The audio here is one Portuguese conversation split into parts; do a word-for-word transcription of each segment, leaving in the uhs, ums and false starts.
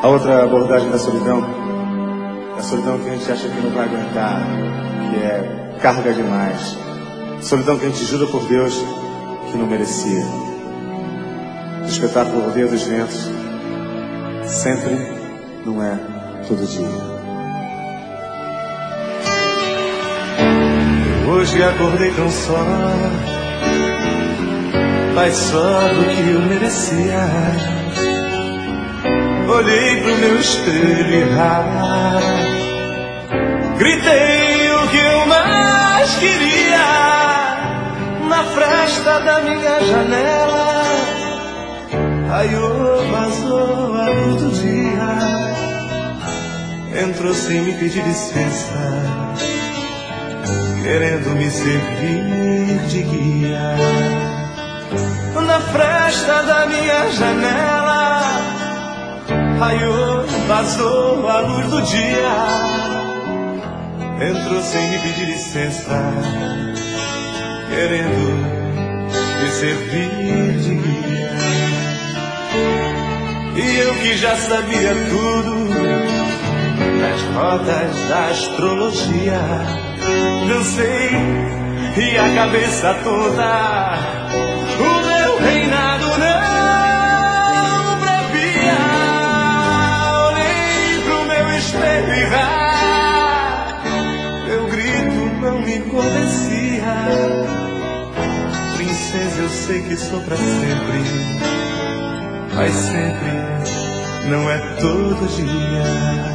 A outra abordagem da solidão, a solidão que a gente acha que não vai aguentar, que é carga demais. Solidão que a gente jura por Deus que não merecia. O espetáculo Rodeio dos Ventos sempre não é todo dia. Hoje acordei tão só, mas só do que eu merecia. Olhei pro meu espelho e ah, gritei o que eu mais queria. Na fresta da minha janela raiou, vazou a luz do dia. Entrou sem me pedir licença, querendo me servir de guia. Na fresta da minha janela raiou, vazou a luz do dia. Entrou sem me pedir licença, querendo me servir de guia. E eu que já sabia tudo das rodas da astrologia, dancei e a cabeça toda, o meu reinado não previa. Olhei pro meu espelho e ah, meu grito não me convencia. Princesa, eu sei que sou pra sempre, mas sempre não é todo dia.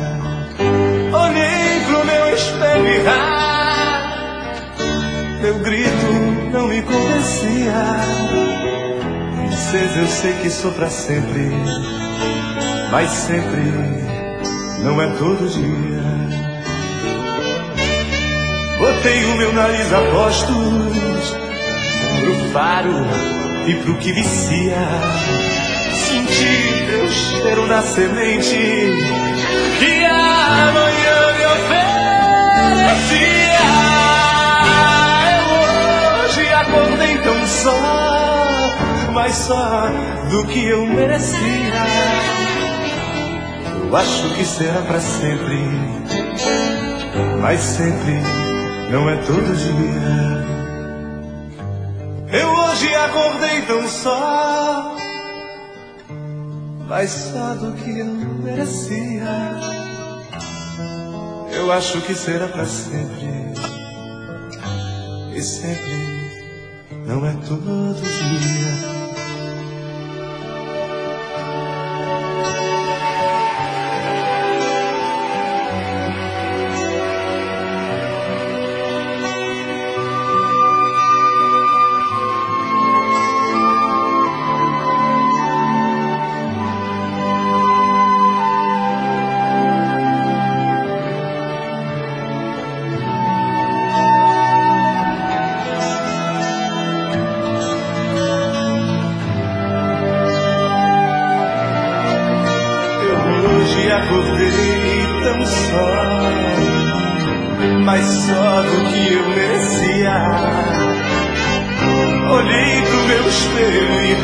Olhei pro meu espelho e ah, meu grito não me convencia. Princesa, eu sei que sou pra sempre, mas sempre não é todo dia. Botei o meu nariz a postos pro faro e pro que vicia. Senti teu cheiro na semente que amanhã me oferecia. Eu hoje acordei tão só, mas só do que eu merecia. Eu acho que será pra sempre, mas sempre não é todo dia. Eu hoje acordei tão só, mas só do que eu merecia. Eu acho que será pra sempre, e sempre não é todo dia. Acordei tão só, mas só do que eu merecia. Olhei pro meu espelho e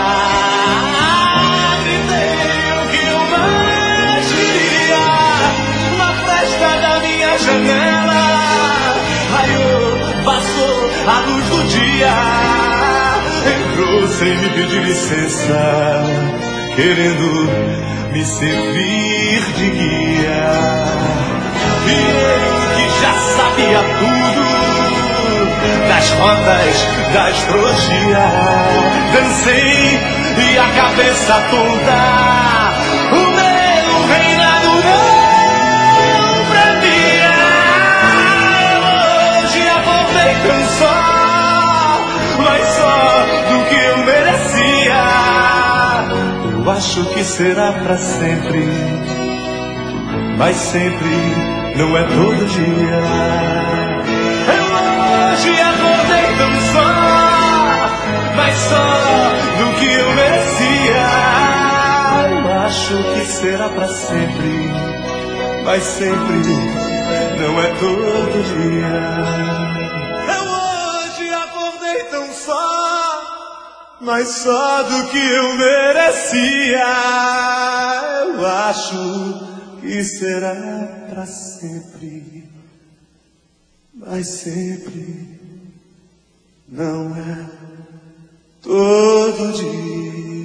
ah, gritei o que eu mais queria. Na fresta da minha janela raiou, vazou a luz do dia. Entrou sem me pedir licença, querendo me servir de guia. E eu que já sabia tudo das rodas da astrologia, dancei e a cabeça toda, o meu reinado não previa. Hoje acordei tão só, mas só do que eu merecia. Eu acho que será pra sempre, mas sempre não é todo dia. Eu hoje acordei tão só, mas só do que eu merecia. Eu acho que será pra sempre, mas sempre não é todo dia. Eu hoje acordei tão só, mas só do que eu merecia. Eu acho que será pra sempre, mas sempre não é todo dia.